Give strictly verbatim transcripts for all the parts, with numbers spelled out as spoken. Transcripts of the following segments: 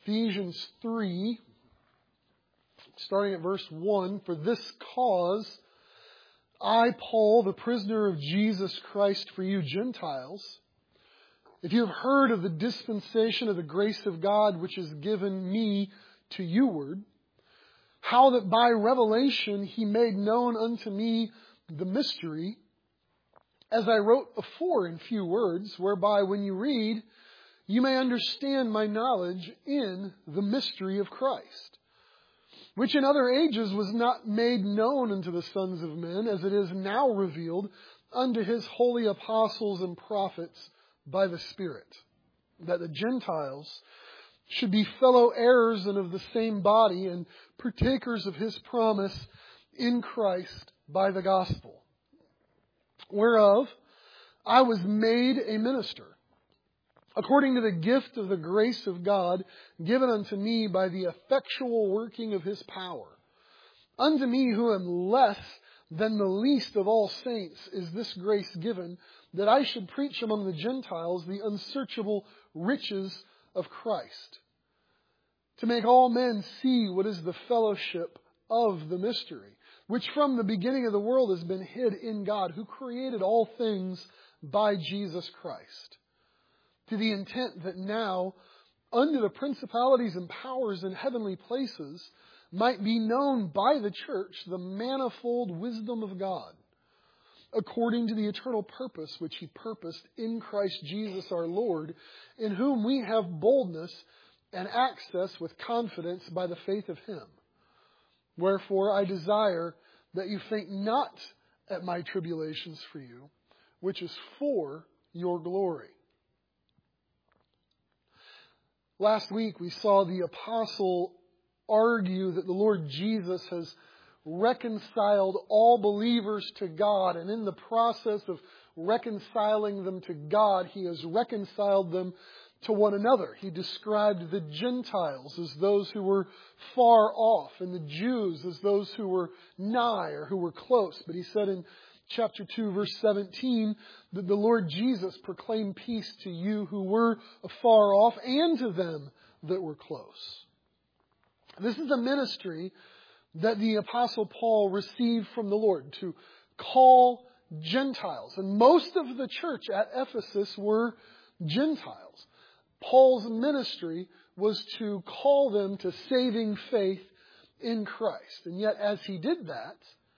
Ephesians three, starting at verse one, "For this cause I, Paul, the prisoner of Jesus Christ for you Gentiles, if you have heard of the dispensation of the grace of God which is given me to youward, how that by revelation He made known unto me the mystery, as I wrote afore in few words, whereby when you read, you may understand my knowledge in the mystery of Christ, which in other ages was not made known unto the sons of men, as it is now revealed unto His holy apostles and prophets by the Spirit, that the Gentiles should be fellow heirs and of the same body, and partakers of His promise in Christ by the gospel, whereof I was made a minister, according to the gift of the grace of God given unto me by the effectual working of His power. Unto me who am less than the least of all saints is this grace given, that I should preach among the Gentiles the unsearchable riches of Christ, to make all men see what is the fellowship of the mystery, which from the beginning of the world has been hid in God, who created all things by Jesus Christ, to the intent that now, under the principalities and powers in heavenly places, might be known by the church the manifold wisdom of God, according to the eternal purpose which He purposed in Christ Jesus our Lord, in whom we have boldness and access with confidence by the faith of Him. Wherefore I desire that you faint not at my tribulations for you, which is for your glory." Last week we saw the apostle argue that the Lord Jesus has reconciled all believers to God, and in the process of reconciling them to God, He has reconciled them to one another. He described the Gentiles as those who were far off, and the Jews as those who were nigh or who were close. But He said in chapter two, verse seventeen, that the Lord Jesus proclaimed peace to you who were afar off and to them that were close. This is a ministry that the Apostle Paul received from the Lord, to call Gentiles. And most of the church at Ephesus were Gentiles. Paul's ministry was to call them to saving faith in Christ. And yet as he did that,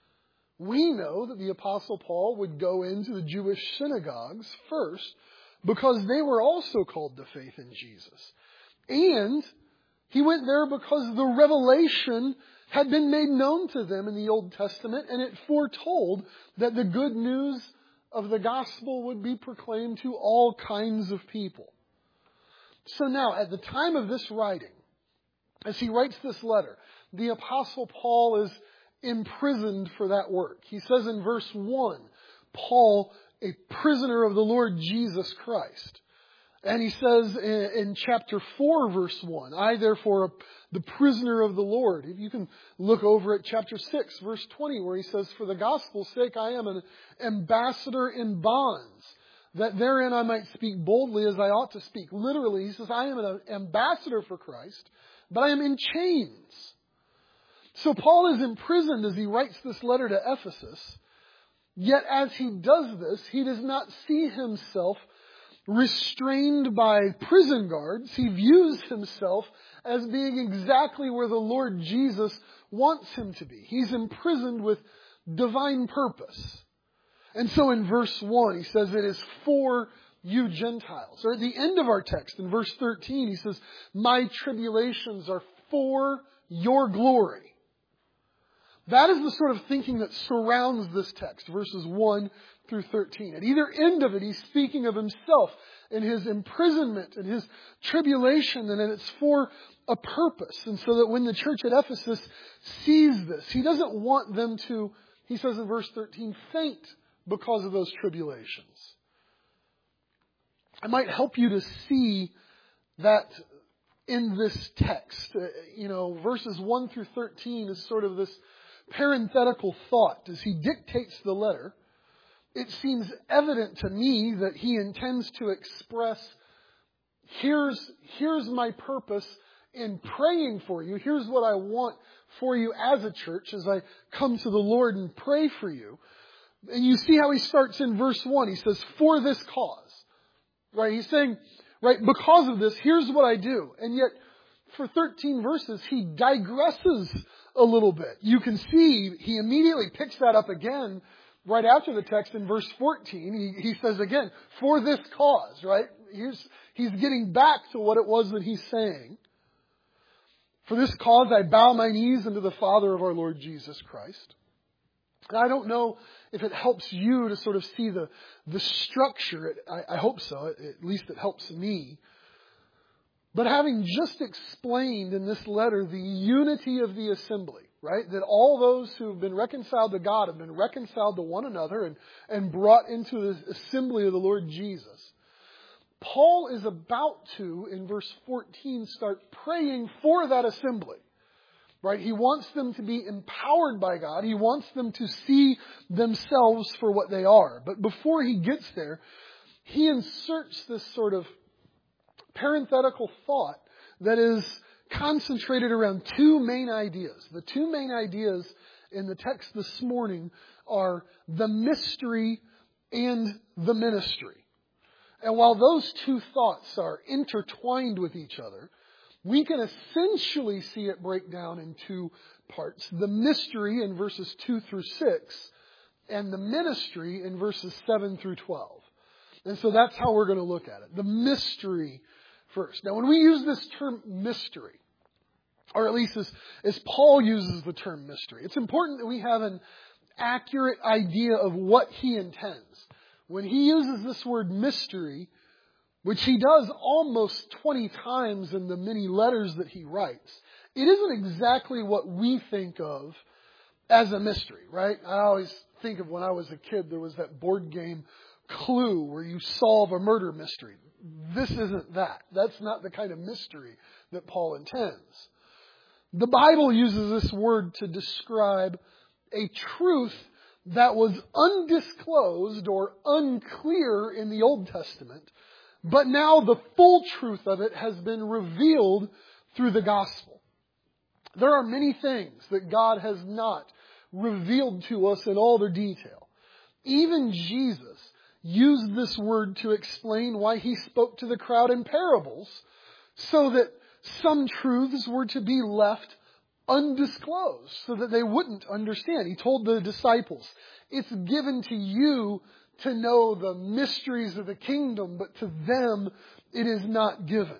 we know that the Apostle Paul would go into the Jewish synagogues first, because they were also called to faith in Jesus. And he went there because the revelation had been made known to them in the Old Testament, and it foretold that the good news of the gospel would be proclaimed to all kinds of people. So now, at the time of this writing, as he writes this letter, the Apostle Paul is imprisoned for that work. He says in verse one, Paul, a prisoner of the Lord Jesus Christ. And he says in, in chapter four, verse one, I therefore, the prisoner of the Lord. If you can look over at chapter six, verse twenty, where he says, for the gospel's sake I am an ambassador in bonds, that therein I might speak boldly as I ought to speak. Literally, he says, I am an ambassador for Christ, but I am in chains. So Paul is imprisoned as he writes this letter to Ephesus. Yet as he does this, he does not see himself restrained by prison guards. He views himself as being exactly where the Lord Jesus wants him to be. He's imprisoned with divine purpose. And so in verse one, he says it is for you Gentiles. Or at the end of our text, in verse thirteen, he says, my tribulations are for your glory. That is the sort of thinking that surrounds this text, verses one through thirteen. At either end of it, he's speaking of himself and his imprisonment and his tribulation, and it's for a purpose. And so that when the church at Ephesus sees this, he doesn't want them to, he says in verse thirteen, faint because of those tribulations. I might help you to see that in this text. Uh, you know, verses one through thirteen is sort of this parenthetical thought as he dictates the letter. It seems evident to me that he intends to express, here's, here's my purpose in praying for you, here's what I want for you as a church as I come to the Lord and pray for you. And you see how he starts in verse one. He says, for this cause. Right? He's saying, right, because of this, here's what I do. And yet, for thirteen verses, he digresses a little bit. You can see he immediately picks that up again right after the text in verse fourteen. He, he says again, for this cause, right? Here's, he's getting back to what it was that he's saying. For this cause I bow my knees unto the Father of our Lord Jesus Christ. And I don't know if it helps you to sort of see the, the structure. It, I, I hope so. At least it helps me. But having just explained in this letter the unity of the assembly, right? That all those who have been reconciled to God have been reconciled to one another and, and brought into the assembly of the Lord Jesus. Paul is about to, in verse fourteen, start praying for that assembly. Right? He wants them to be empowered by God. He wants them to see themselves for what they are. But before he gets there, he inserts this sort of parenthetical thought that is concentrated around two main ideas. The two main ideas in the text this morning are the mystery and the ministry. And while those two thoughts are intertwined with each other, we can essentially see it break down in two parts. The mystery in verses two through six and the ministry in verses seven through twelve. And so that's how we're going to look at it. The mystery first. Now, when we use this term mystery, or at least as, as Paul uses the term mystery, it's important that we have an accurate idea of what he intends. When he uses this word mystery, which he does almost twenty times in the many letters that he writes, it isn't exactly what we think of as a mystery, right? I always think of when I was a kid, there was that board game Clue where you solve a murder mystery. This isn't that. That's not the kind of mystery that Paul intends. The Bible uses this word to describe a truth that was undisclosed or unclear in the Old Testament, but now the full truth of it has been revealed through the gospel. There are many things that God has not revealed to us in all their detail. Even Jesus used this word to explain why he spoke to the crowd in parables, so that some truths were to be left undisclosed, so that they wouldn't understand. He told the disciples, it's given to you to know the mysteries of the kingdom, but to them it is not given.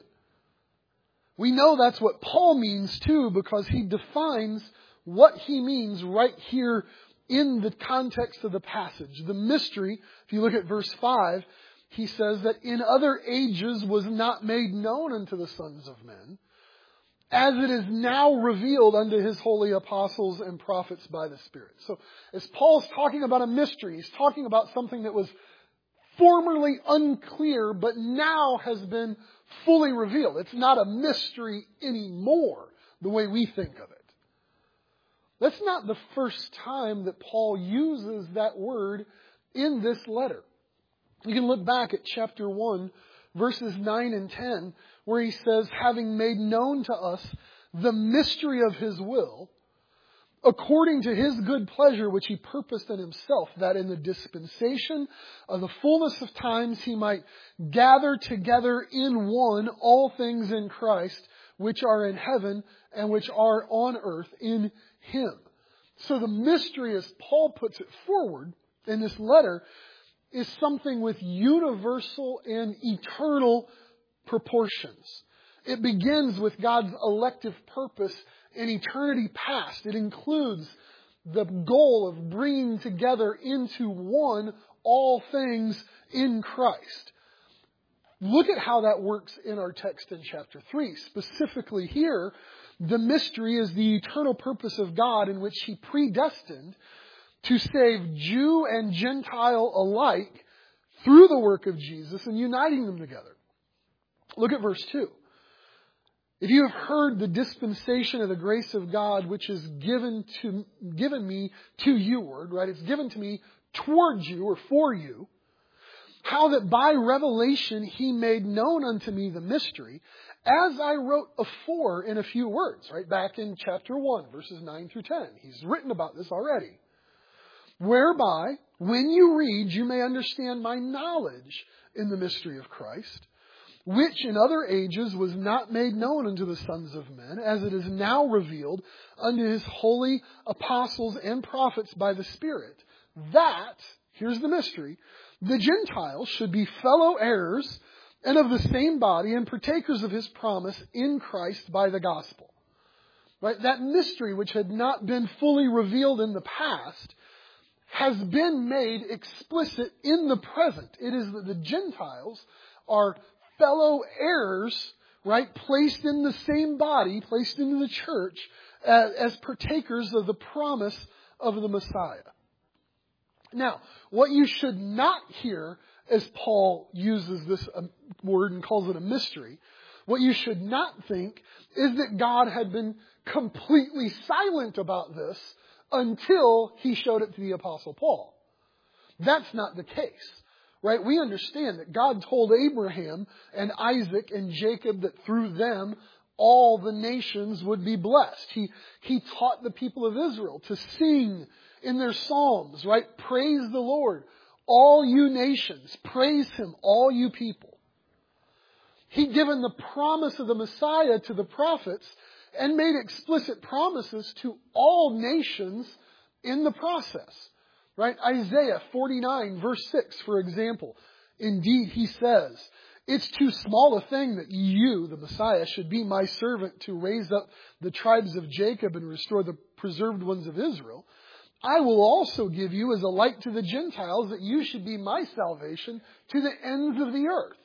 We know that's what Paul means too, because he defines what he means right here in the context of the passage. The mystery, if you look at verse five, he says that in other ages was not made known unto the sons of men, as it is now revealed unto his holy apostles and prophets by the Spirit. So as Paul's talking about a mystery, he's talking about something that was formerly unclear, but now has been fully revealed. It's not a mystery anymore, the way we think of it. That's not the first time that Paul uses that word in this letter. You can look back at chapter one, verses nine and ten, where he says, having made known to us the mystery of his will, according to his good pleasure which he purposed in himself, that in the dispensation of the fullness of times he might gather together in one all things in Christ, which are in heaven and which are on earth in him. So the mystery, as Paul puts it forward in this letter, is something with universal and eternal proportions. It begins with God's elective purpose in eternity past. It includes the goal of bringing together into one all things in Christ. Look at how that works in our text in chapter three. Specifically here, the mystery is the eternal purpose of God in which He predestined to save Jew and Gentile alike through the work of Jesus and uniting them together. Look at verse two. If you have heard the dispensation of the grace of God, which is given to given me to you, word, right? It's given to me towards you or for you, how that by revelation he made known unto me the mystery, as I wrote afore in a few words, right? Back in chapter one, verses nine through ten. He's written about this already. Whereby, when you read, you may understand my knowledge in the mystery of Christ, which in other ages was not made known unto the sons of men, as it is now revealed unto his holy apostles and prophets by the Spirit, that, here's the mystery, the Gentiles should be fellow heirs and of the same body and partakers of his promise in Christ by the gospel. Right? That mystery, which had not been fully revealed in the past, has been made explicit in the present. It is that the Gentiles are fellow heirs, right, placed in the same body, placed into the church, as, as partakers of the promise of the Messiah. Now, what you should not hear, as Paul uses this word and calls it a mystery, what you should not think is that God had been completely silent about this until he showed it to the Apostle Paul. That's not the case. Right? We understand that God told Abraham and Isaac and Jacob that through them all the nations would be blessed. He, he taught the people of Israel to sing in their psalms, right? Praise the Lord, all you nations. Praise him, all you people. He'd given the promise of the Messiah to the prophets and made explicit promises to all nations in the process. Right? Isaiah forty-nine verse six, for example. Indeed, he says, it's too small a thing that you, the Messiah, should be my servant to raise up the tribes of Jacob and restore the preserved ones of Israel. I will also give you as a light to the Gentiles that you should be my salvation to the ends of the earth.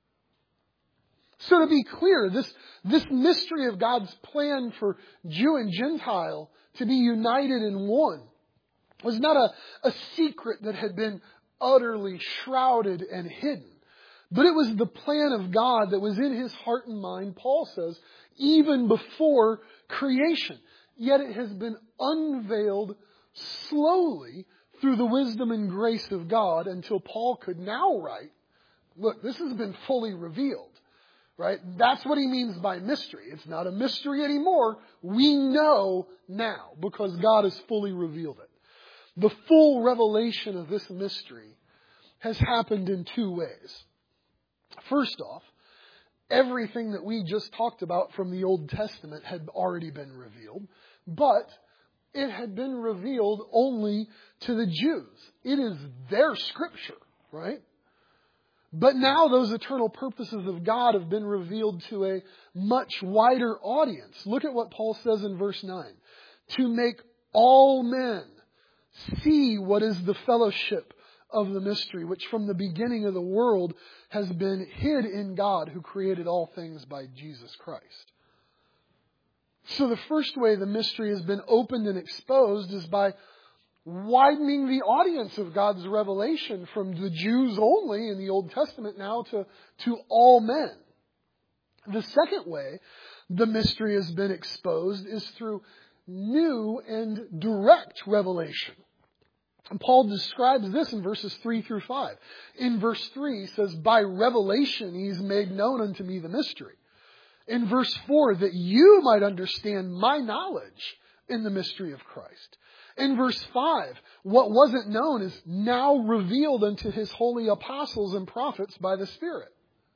So to be clear, this, this mystery of God's plan for Jew and Gentile to be united in one was not a, a secret that had been utterly shrouded and hidden. But it was the plan of God that was in his heart and mind, Paul says, even before creation. Yet it has been unveiled slowly through the wisdom and grace of God until Paul could now write, look, this has been fully revealed. Right? That's what he means by mystery. It's not a mystery anymore. We know now because God has fully revealed it. The full revelation of this mystery has happened in two ways. First off, everything that we just talked about from the Old Testament had already been revealed, but it had been revealed only to the Jews. It is their scripture, right? But now those eternal purposes of God have been revealed to a much wider audience. Look at what Paul says in verse nine. To make all men see what is the fellowship of the mystery, which from the beginning of the world has been hid in God who created all things by Jesus Christ. So the first way the mystery has been opened and exposed is by widening the audience of God's revelation from the Jews only in the Old Testament now to, to all men. The second way the mystery has been exposed is through new and direct revelation. And Paul describes this in verses three through five. In verse three, he says, by revelation he's made known unto me the mystery. In verse four, that you might understand my knowledge in the mystery of Christ. In verse five, what wasn't known is now revealed unto his holy apostles and prophets by the Spirit.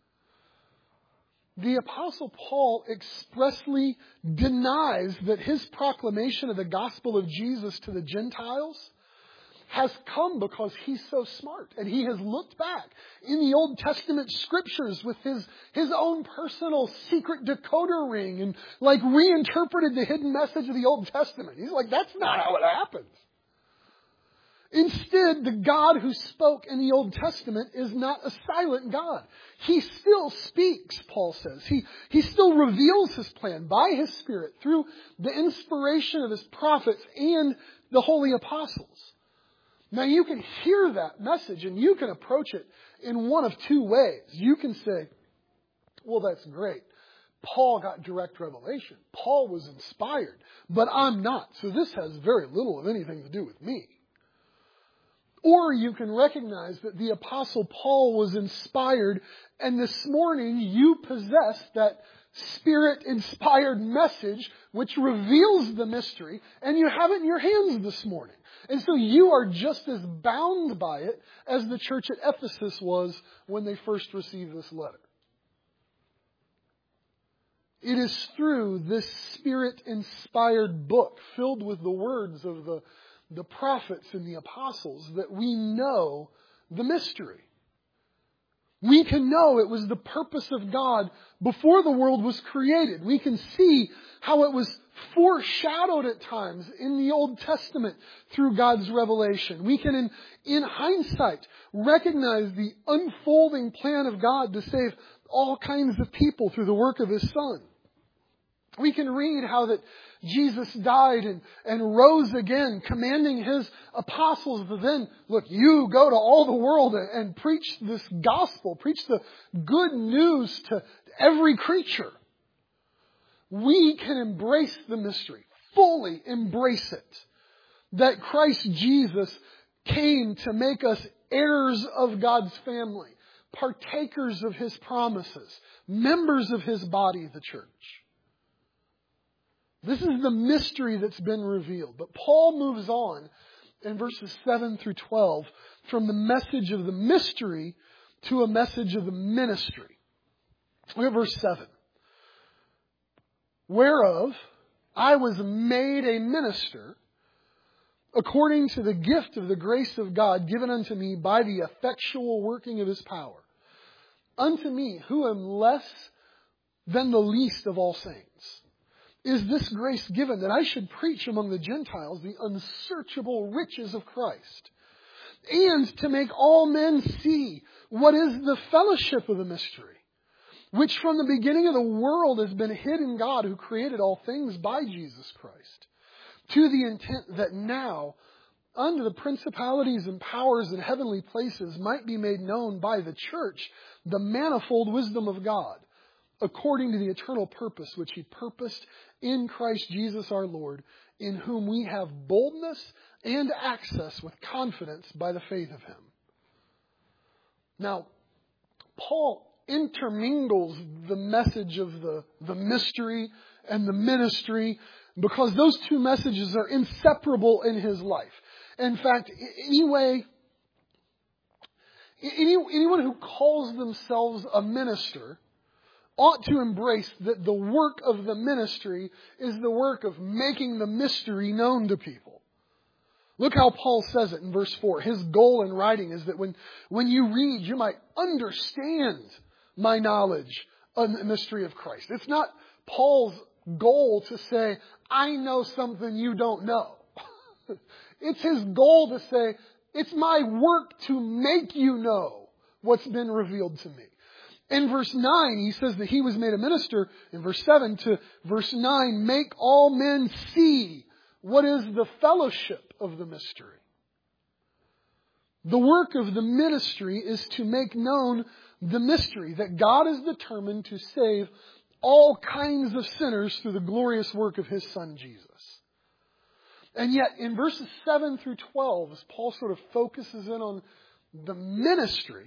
The Apostle Paul expressly denies that his proclamation of the gospel of Jesus to the Gentiles has come because he's so smart. And he has looked back in the Old Testament scriptures with his, his own personal secret decoder ring and like reinterpreted the hidden message of the Old Testament. He's like, that's not how it happens. Instead, the God who spoke in the Old Testament is not a silent God. He still speaks, Paul says. He, he still reveals his plan by his Spirit through the inspiration of his prophets and the holy apostles. Now you can hear that message and you can approach it in one of two ways. You can say, well, that's great. Paul got direct revelation. Paul was inspired, but I'm not. So this has very little of anything to do with me. Or you can recognize that the Apostle Paul was inspired, and this morning you possess that Spirit-inspired message which reveals the mystery, and you have it in your hands this morning. And so you are just as bound by it as the church at Ephesus was when they first received this letter. It is through this Spirit-inspired book filled with the words of the, the prophets and the apostles that we know the mystery. We can know it was the purpose of God before the world was created. We can see how it was foreshadowed at times in the Old Testament through God's revelation. We can, in, in hindsight, recognize the unfolding plan of God to save all kinds of people through the work of His Son. We can read how that Jesus died and, and rose again, commanding His apostles to then, look, you go to all the world and, and preach this gospel, preach the good news to every creature. We can embrace the mystery, fully embrace it, that Christ Jesus came to make us heirs of God's family, partakers of His promises, members of His body, the church. This is the mystery that's been revealed. But Paul moves on in verses seven through twelve from the message of the mystery to a message of the ministry. Look at verse seven. Whereof I was made a minister according to the gift of the grace of God given unto me by the effectual working of His power. Unto me, who am less than the least of all saints, is this grace given that I should preach among the Gentiles the unsearchable riches of Christ, and to make all men see what is the fellowship of the mystery, which from the beginning of the world has been hid in God who created all things by Jesus Christ, to the intent that now unto the principalities and powers in heavenly places might be made known by the church the manifold wisdom of God, according to the eternal purpose which He purposed in Christ Jesus our Lord, in whom we have boldness and access with confidence by the faith of Him. Now, Paul intermingles the message of the, the mystery and the ministry because those two messages are inseparable in his life. In fact, anyway, any, anyone who calls themselves a minister ought to embrace that the work of the ministry is the work of making the mystery known to people. Look how Paul says it in verse four. His goal in writing is that when, when you read, you might understand my knowledge of the mystery of Christ. It's not Paul's goal to say, I know something you don't know. It's his goal to say, it's my work to make you know what's been revealed to me. In verse nine, he says that he was made a minister. In verse seven to verse nine, make all men see what is the fellowship of the mystery. The work of the ministry is to make known the mystery that God is determined to save all kinds of sinners through the glorious work of His Son, Jesus. And yet, in verses seven through twelve, as Paul sort of focuses in on the ministry,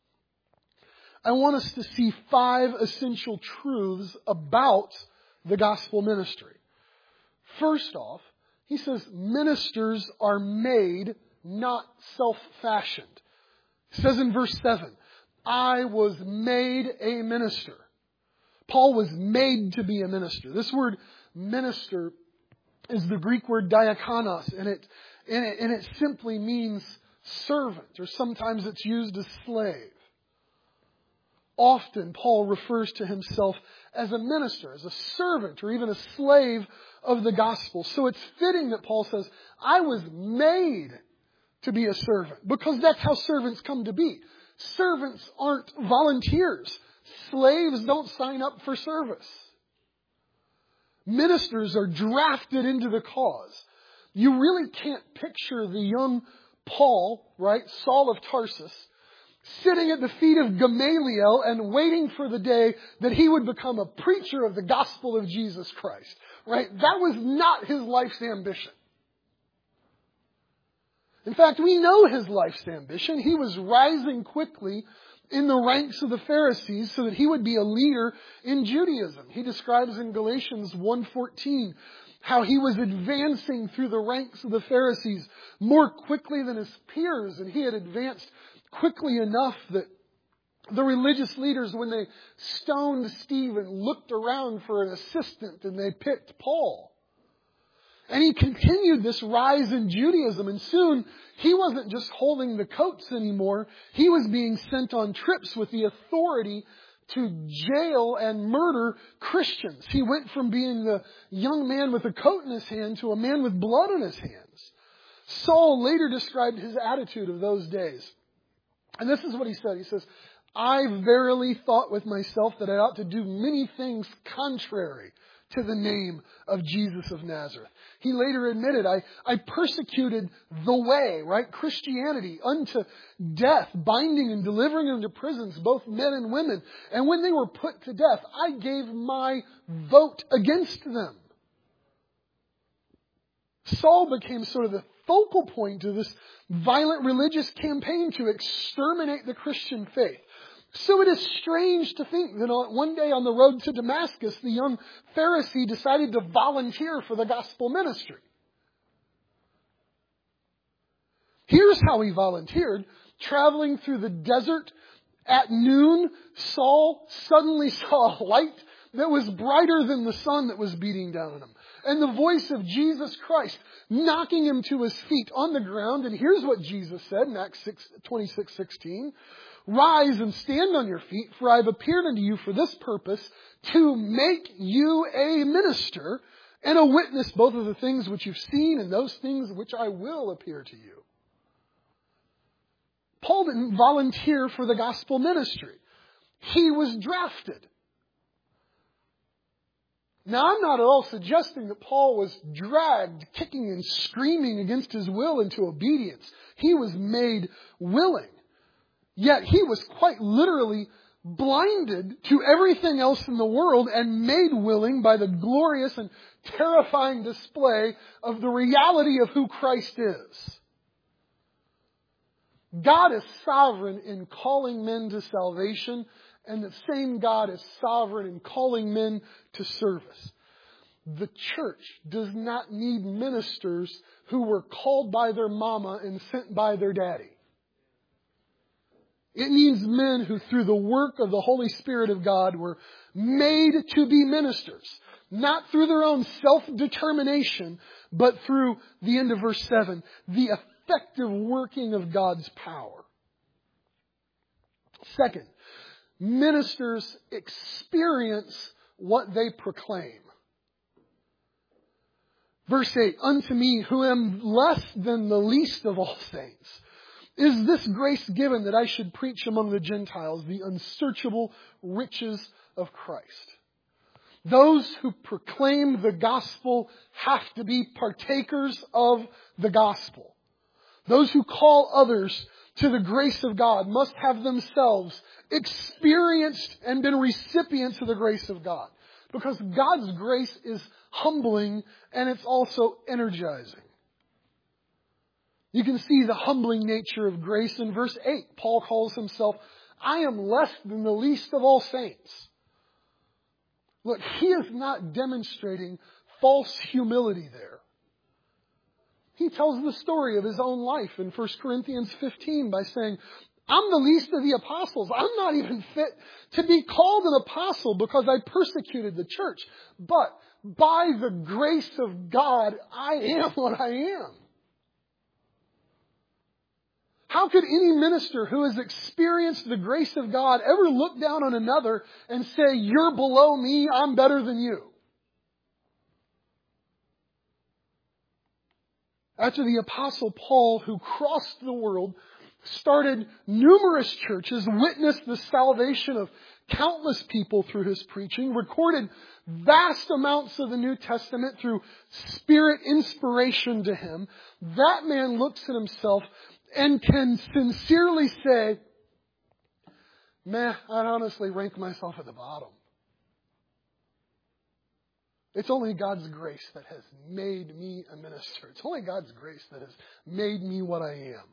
I want us to see five essential truths about the gospel ministry. First off, he says ministers are made, not self-fashioned. He says in verse seven, I was made a minister. Paul was made to be a minister. This word minister is the Greek word diakonos, and it, and it, and it simply means servant, or sometimes it's used as slave. Often, Paul refers to himself as a minister, as a servant, or even a slave of the gospel. So it's fitting that Paul says, I was made to be a servant, because that's how servants come to be. Servants aren't volunteers. Slaves don't sign up for service. Ministers are drafted into the cause. You really can't picture the young Paul, right, Saul of Tarsus, sitting at the feet of Gamaliel and waiting for the day that he would become a preacher of the gospel of Jesus Christ. Right? That was not his life's ambition. In fact, we know his life's ambition. He was rising quickly in the ranks of the Pharisees so that he would be a leader in Judaism. He describes in Galatians one fourteen how he was advancing through the ranks of the Pharisees more quickly than his peers, and he had advanced quickly enough that the religious leaders, when they stoned Stephen, looked around for an assistant and they picked Paul. And he continued this rise in Judaism, and soon he wasn't just holding the coats anymore. He was being sent on trips with the authority to jail and murder Christians. He went from being the young man with a coat in his hand to a man with blood in his hands. Saul later described his attitude of those days. And this is what he said. He says, I verily thought with myself that I ought to do many things contrary to the name of Jesus of Nazareth. He later admitted, I, I persecuted the way, right? Christianity unto death, binding and delivering into prisons, both men and women. And when they were put to death, I gave my vote against them. Saul became sort of the focal point of this violent religious campaign to exterminate the Christian faith. So it is strange to think that one day on the road to Damascus, the young Pharisee decided to volunteer for the gospel ministry. Here's how he volunteered. Traveling through the desert at noon, Saul suddenly saw a light that was brighter than the sun that was beating down on him. And the voice of Jesus Christ knocking him to his feet on the ground. And here's what Jesus said in Acts twenty-six sixteen. Rise and stand on your feet, for I have appeared unto you for this purpose, to make you a minister and a witness both of the things which you've seen and those things which I will appear to you. Paul didn't volunteer for the gospel ministry. He was drafted. Now, I'm not at all suggesting that Paul was dragged, kicking and screaming against his will into obedience. He was made willing. Yet he was quite literally blinded to everything else in the world and made willing by the glorious and terrifying display of the reality of who Christ is. God is sovereign in calling men to salvation, and the same God is sovereign in calling men to service. The church does not need ministers who were called by their mama and sent by their daddy. It needs men who, through the work of the Holy Spirit of God, were made to be ministers. Not through their own self-determination, but through the end of verse seven, the effective working of God's power. Second, ministers experience what they proclaim. Verse eight, unto me who am less than the least of all saints, is this grace given that I should preach among the Gentiles the unsearchable riches of Christ. Those who proclaim the gospel have to be partakers of the gospel. Those who call others to the grace of God must have themselves experienced and been recipients of the grace of God. Because God's grace is humbling and it's also energizing. You can see the humbling nature of grace in verse eight. Paul calls himself, I am less than the least of all saints. Look, he is not demonstrating false humility there. He tells the story of his own life in First Corinthians fifteen by saying, I'm the least of the apostles. I'm not even fit to be called an apostle because I persecuted the church. But by the grace of God, I am what I am. How could any minister who has experienced the grace of God ever look down on another and say, you're below me, I'm better than you? After the Apostle Paul, who crossed the world, started numerous churches, witnessed the salvation of countless people through his preaching, recorded vast amounts of the New Testament through Spirit inspiration to him, that man looks at himself and can sincerely say, meh, I'd honestly rank myself at the bottom. It's only God's grace that has made me a minister. It's only God's grace that has made me what I am.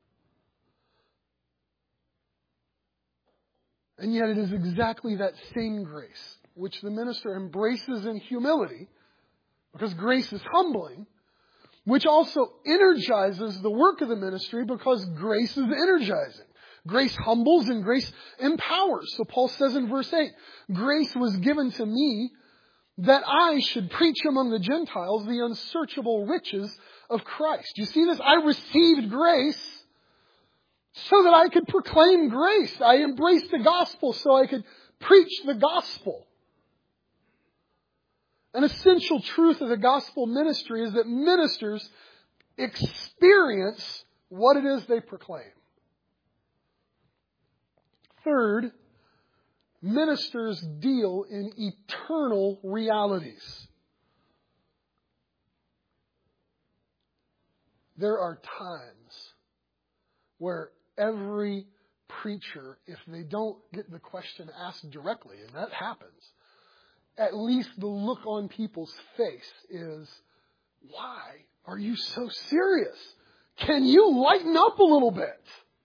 And yet it is exactly that same grace which the minister embraces in humility, because grace is humbling, which also energizes the work of the ministry because grace is energizing. Grace humbles and grace empowers. So Paul says in verse eight, grace was given to me that I should preach among the Gentiles the unsearchable riches of Christ. You see this? I received grace so that I could proclaim grace. I embraced the gospel so I could preach the gospel. An essential truth of the gospel ministry is that ministers experience what it is they proclaim. Third, ministers deal in eternal realities. There are times where every preacher, if they don't get the question asked directly, and that happens, at least the look on people's face is, why are you so serious? Can you lighten up a little bit?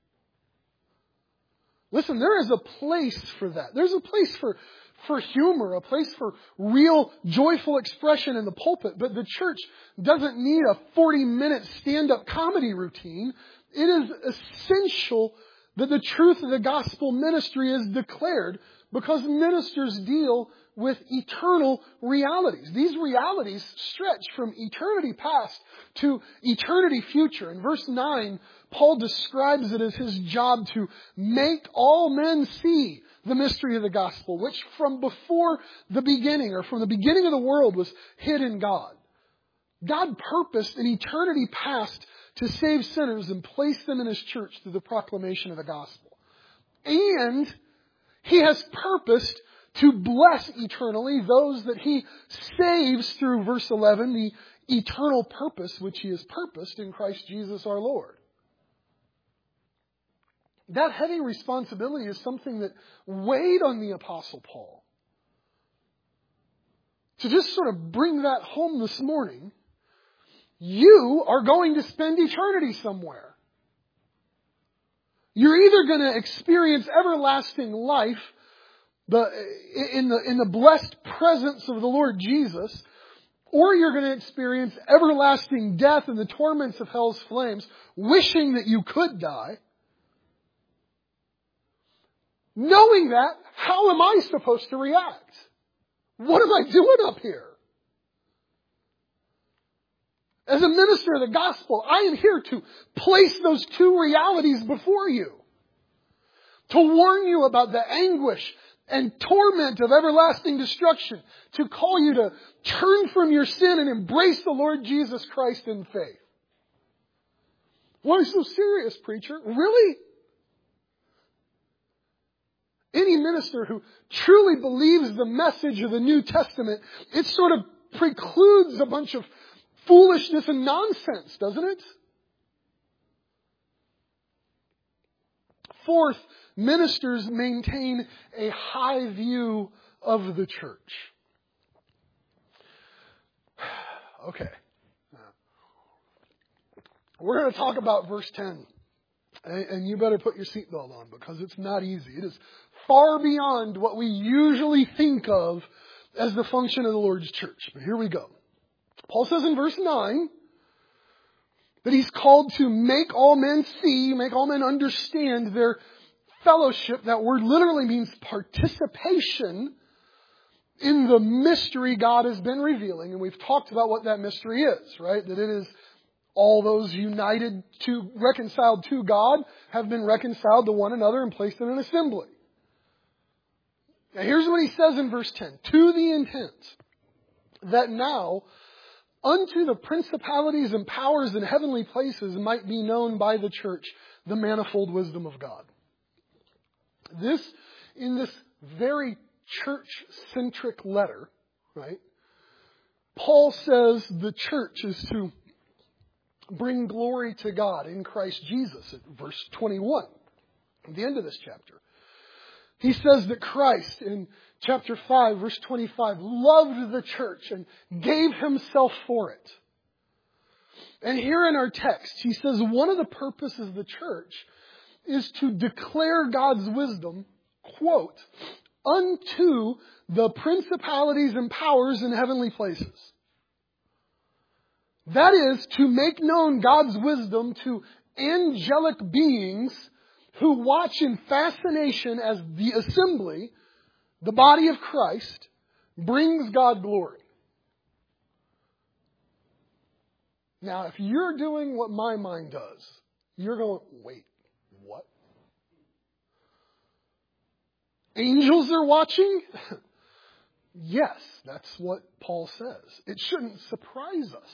Listen, there is a place for that. There's a place for, for humor, a place for real joyful expression in the pulpit. But the church doesn't need a forty-minute stand-up comedy routine. It is essential that the truth of the gospel ministry is declared because ministers deal with eternal realities. These realities stretch from eternity past to eternity future. In verse nine, Paul describes it as his job to make all men see the mystery of the gospel, which from before the beginning, or from the beginning of the world, was hid in God. God purposed in eternity past to save sinners and place them in His church through the proclamation of the gospel. And He has purposed to bless eternally those that He saves through, verse eleven, the eternal purpose which He has purposed in Christ Jesus our Lord. That heavy responsibility is something that weighed on the Apostle Paul. To just sort of bring that home this morning, you are going to spend eternity somewhere. You're either going to experience everlasting life the, in the, in the blessed presence of the Lord Jesus, or you're going to experience everlasting death in the torments of hell's flames, wishing that you could die. Knowing that, how am I supposed to react? What am I doing up here? As a minister of the gospel, I am here to place those two realities before you. To warn you about the anguish and torment of everlasting destruction. To call you to turn from your sin and embrace the Lord Jesus Christ in faith. Why are you so serious, preacher? Really? Any minister who truly believes the message of the New Testament, it sort of precludes a bunch of foolishness and nonsense, doesn't it? Fourth, ministers maintain a high view of the church. Okay. We're going to talk about verse ten. And you better put your seatbelt on because it's not easy. It is far beyond what we usually think of as the function of the Lord's church. But here we go. Paul says in verse nine that he's called to make all men see, make all men understand their fellowship. That word literally means participation in the mystery God has been revealing. And we've talked about what that mystery is, right? That it is all those united to, reconciled to God, have been reconciled to one another and placed in an assembly. Now here's what he says in verse ten. To the intent that now unto the principalities and powers in heavenly places might be known by the church the manifold wisdom of God. This, in this very church-centric letter, right, Paul says the church is to bring glory to God in Christ Jesus at verse twenty-one, at the end of this chapter. He says that Christ, in chapter five, verse twenty-five, loved the church and gave himself for it. And here in our text, he says one of the purposes of the church is to declare God's wisdom, quote, unto the principalities and powers in heavenly places. That is, to make known God's wisdom to angelic beings who watch in fascination as the assembly, the body of Christ, brings God glory. Now, if you're doing what my mind does, you're going, wait, what? Angels are watching? Yes, that's what Paul says. It shouldn't surprise us.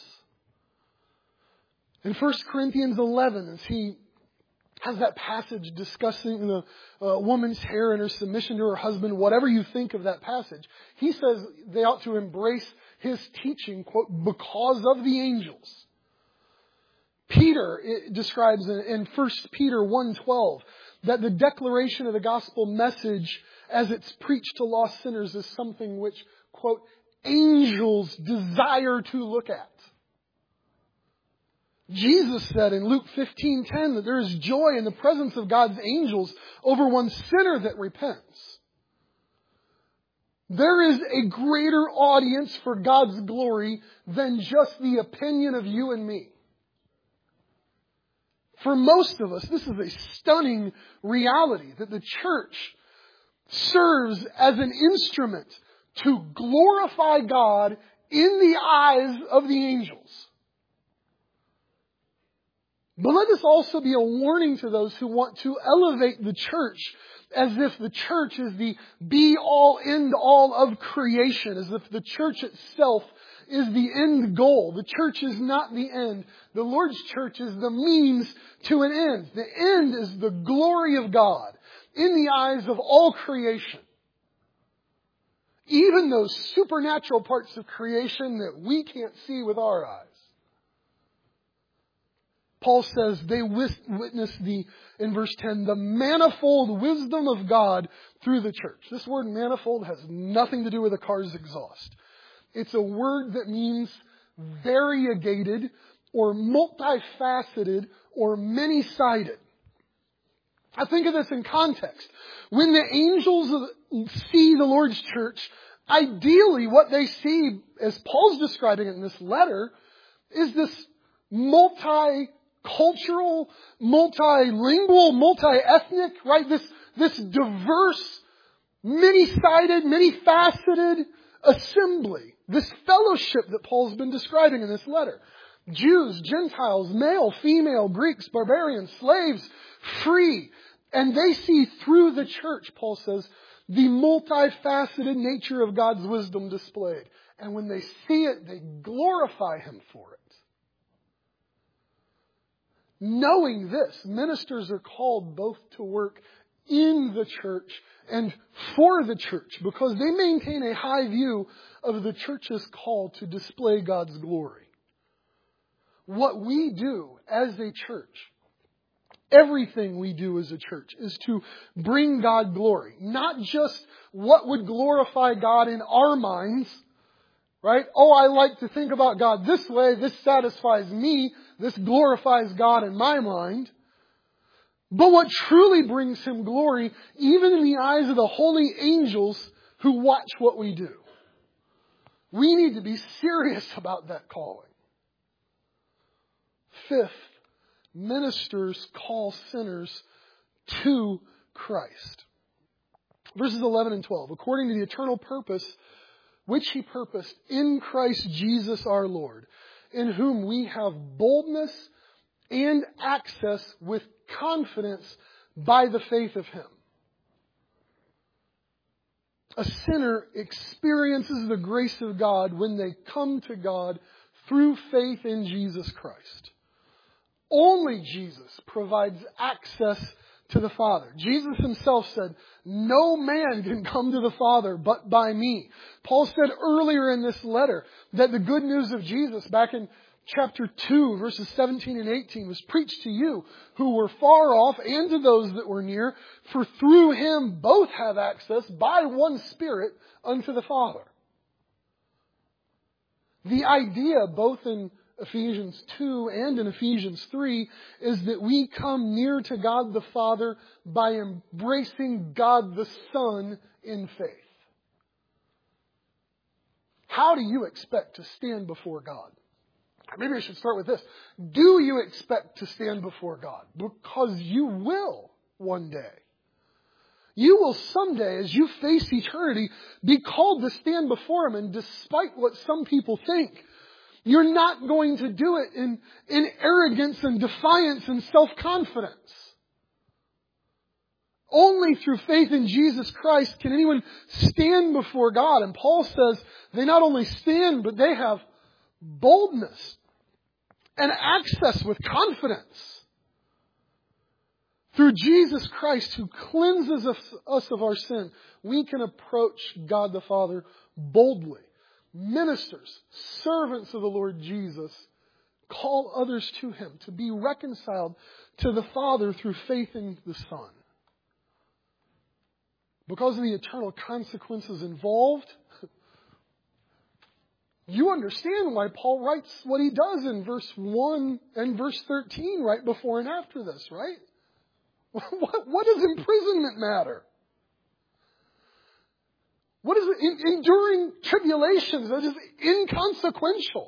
In First Corinthians eleven, as he has that passage discussing the uh, woman's hair and her submission to her husband, whatever you think of that passage, he says they ought to embrace his teaching, quote, because of the angels. Peter it describes in, in First Peter one twelve that the declaration of the gospel message as it's preached to lost sinners is something which, quote, angels desire to look at. Jesus said in Luke fifteen ten that there is joy in the presence of God's angels over one sinner that repents. There is a greater audience for God's glory than just the opinion of you and me. For most of us, this is a stunning reality that the church serves as an instrument to glorify God in the eyes of the angels. But let this also be a warning to those who want to elevate the church as if the church is the be-all, end-all of creation, as if the church itself is the end goal. The church is not the end. The Lord's church is the means to an end. The end is the glory of God in the eyes of all creation. Even those supernatural parts of creation that we can't see with our eyes. Paul says they witness the, in verse ten, the manifold wisdom of God through the church. This word manifold has nothing to do with a car's exhaust. It's a word that means variegated or multifaceted or many-sided. I think of this in context. When the angels see the Lord's church, ideally what they see, as Paul's describing it in this letter, is this multi cultural, multilingual, multi-ethnic, right? This, this diverse, many-sided, many-faceted assembly. This fellowship that Paul's been describing in this letter. Jews, Gentiles, male, female, Greeks, barbarians, slaves, free. And they see through the church, Paul says, the multifaceted nature of God's wisdom displayed. And when they see it, they glorify Him for it. Knowing this, ministers are called both to work in the church and for the church because they maintain a high view of the church's call to display God's glory. What we do as a church, everything we do as a church, is to bring God glory. Not just what would glorify God in our minds, right? Oh, I like to think about God this way. This satisfies me. This glorifies God in my mind. But what truly brings Him glory, even in the eyes of the holy angels who watch what we do. We need to be serious about that calling. Fifth, ministers call sinners to Christ. Verses eleven and twelve. According to the eternal purpose which He purposed in Christ Jesus our Lord, in whom we have boldness and access with confidence by the faith of Him. A sinner experiences the grace of God when they come to God through faith in Jesus Christ. Only Jesus provides access to the Father. Jesus Himself said, no man can come to the Father but by me. Paul said earlier in this letter that the good news of Jesus, back in chapter two, verses seventeen and eighteen was preached to you who were far off and to those that were near, for through him both have access by one Spirit unto the Father. The idea, both in Ephesians two and in Ephesians three, is that we come near to God the Father by embracing God the Son in faith. How do you expect to stand before God? Maybe I should start with this. Do you expect to stand before God? Because you will one day. You will someday, as you face eternity, be called to stand before Him. And despite what some people think, you're not going to do it in, in arrogance and defiance and self-confidence. Only through faith in Jesus Christ can anyone stand before God. And Paul says they not only stand, but they have boldness and access with confidence. Through Jesus Christ, who cleanses us, us of our sin, we can approach God the Father boldly. Ministers, servants of the Lord Jesus, call others to Him to be reconciled to the Father through faith in the Son. Because of the eternal consequences involved, you understand why Paul writes what he does in verse one and verse thirteen right before and after this, right? What, what does imprisonment matter? What is it? Enduring tribulations? That is inconsequential.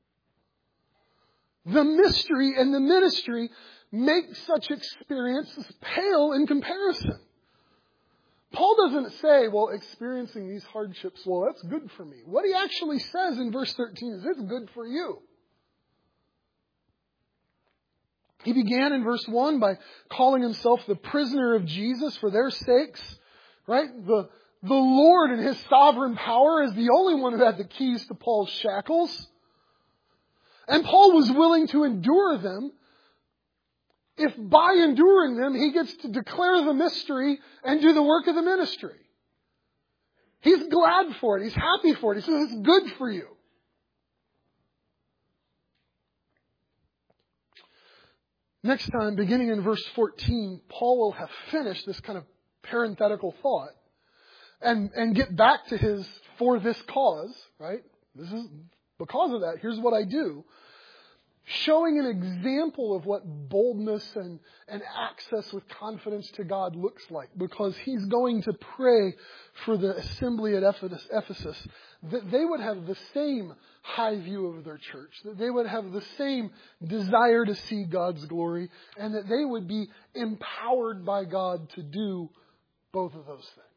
The mystery and the ministry make such experiences pale in comparison. Paul doesn't say, well, experiencing these hardships, well, that's good for me. What he actually says in verse thirteen is, it's good for you. He began in verse one by calling himself the prisoner of Jesus for their sakes, right? The, the Lord in His sovereign power is the only one who had the keys to Paul's shackles. And Paul was willing to endure them if by enduring them, he gets to declare the mystery and do the work of the ministry. He's glad for it. He's happy for it. He says it's good for you. Next time, beginning in verse fourteen, Paul will have finished this kind of parenthetical thought and, and get back to his for this cause, right? This is because of that. Here's what I do. Showing an example of what boldness and, and access with confidence to God looks like. Because he's going to pray for the assembly at Ephesus that they would have the same high view of their church. That they would have the same desire to see God's glory. And that they would be empowered by God to do both of those things.